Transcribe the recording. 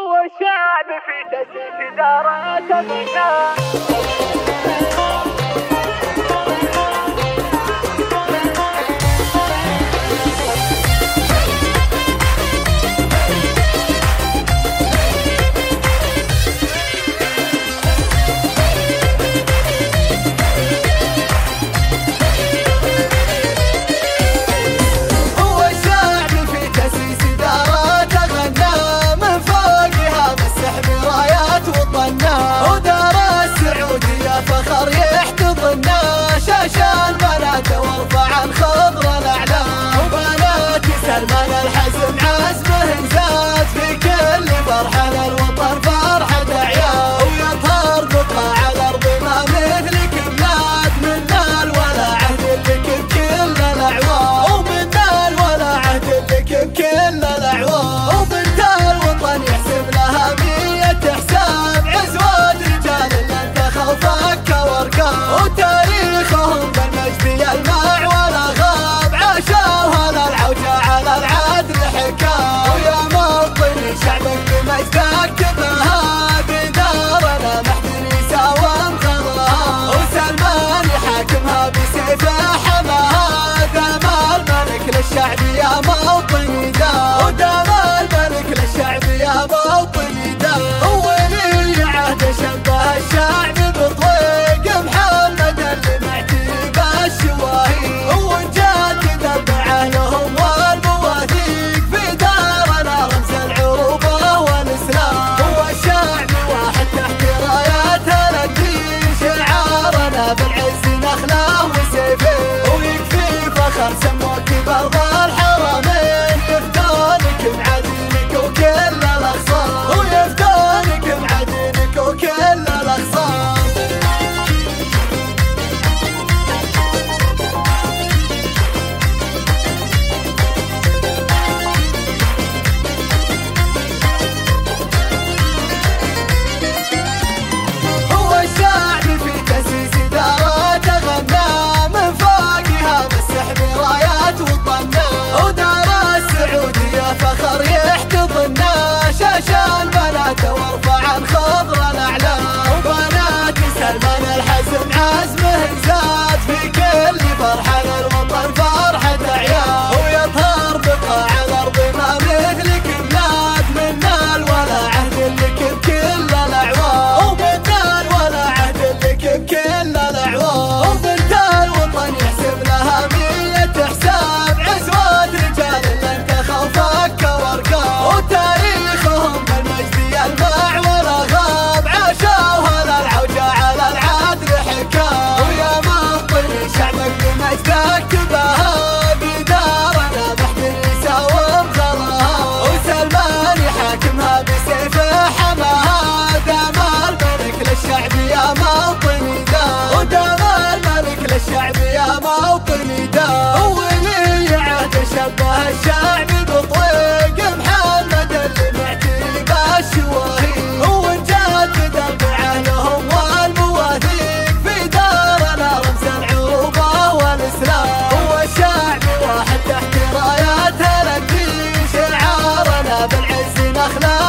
هو الشعب في تسييس إدارة البلاد. فخر يحتضننا شاشان بناته وارفع الخضر الاعلام، وبنات سلمان الحزم عزمه زاد في كل فرحه للوطن فرحه اعياد، ويظهر بقاع الارض ما مثلك بلاد، منا الولا عهد لك بكل الاعوام، ومنا الولا عهد لك بكل الاعوام، وبنت الوطن يحسب لها 100 حساب عزوات رجال لن تخافك وتاريخهم بالمجد يلمع ولا غاب، عاشوها للعوجة على العدل حكام، ويا موطني شعبك بمجدك تبهى، بدارنا محد يساوم خضرها، وسلمان يحاكمها بسيفه حماها، دام الملك للشعب يا موطني دا، ودام الملك للشعب يا موطني دا، وولي عهد شبه الشعب بطويق محمد اللي معتي بالشواهي، وجاد دربعه لهم والمواثيق، في دارنا رمز العروبه والاسلام، هو الشعب واحد تحت راياته للدين، شعارنا بالعز نخله وسيفين، ويكفي فخر سموك برض الحرمين، يفتونك بعدينك وكل الاخصام، ويفتونك بعدينك وكل الاخصام. فخر يحتضننا شاشان بناته وارفع الخضر الاعلام، وبنات سلمان الحزم عزمه زاد في كل فرحه للوطن فرحه اعياد، ويظهر بقاع الارض ما مثلك بلاد، منا الولا عهد لك بكل الاعوام، ومنا الولا عهد لك بكل الاعوام، وبنت الوطن يحسب لها 100 حساب عزوات رجال لن تخافك وتاريخهم بالمجد يلمع ولا غاب، عاشوها للعوجة على العدل حكام، ويا موطني شعبك بمجدك تبهى، بدارنا محد يساوم خضرها، وسلمان يحاكمها بسيفه حماها، دام الملك للشعب يا موطني دا، ودام الملك للشعب يا موطني دا، وولي عهد شبه الشعب بطويق محمد اللي معتي بالشواهي، وجاد دربعه لهم والمواثيق، في دارنا رمز العروبه والاسلام، هو الشعب واحد تحت راياته للدين، شعارنا بالعز نخله